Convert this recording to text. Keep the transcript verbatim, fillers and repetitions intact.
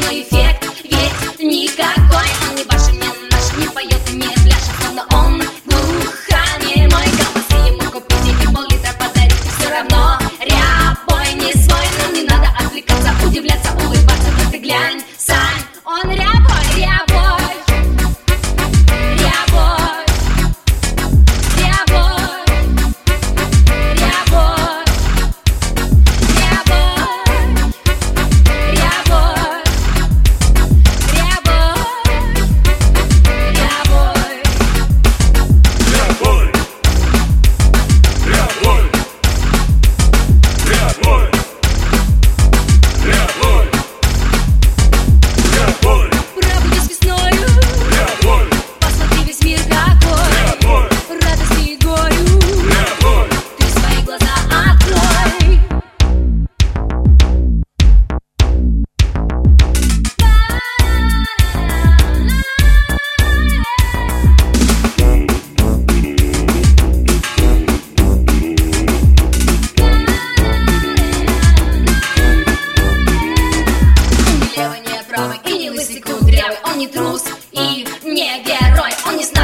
двойной эффект. Ведь никакой он не ваш, не наш, не поет и не пляшет, словно он глухонемой. Колбасы ему купите и пол-литра подарите, все равно рябой не свой. Нам не надо отвлекаться, удивляться, улыбаться, да ты глянь, Сань, он рябой, рябой. И не лысый, кудрявый, он не трус и не герой, он не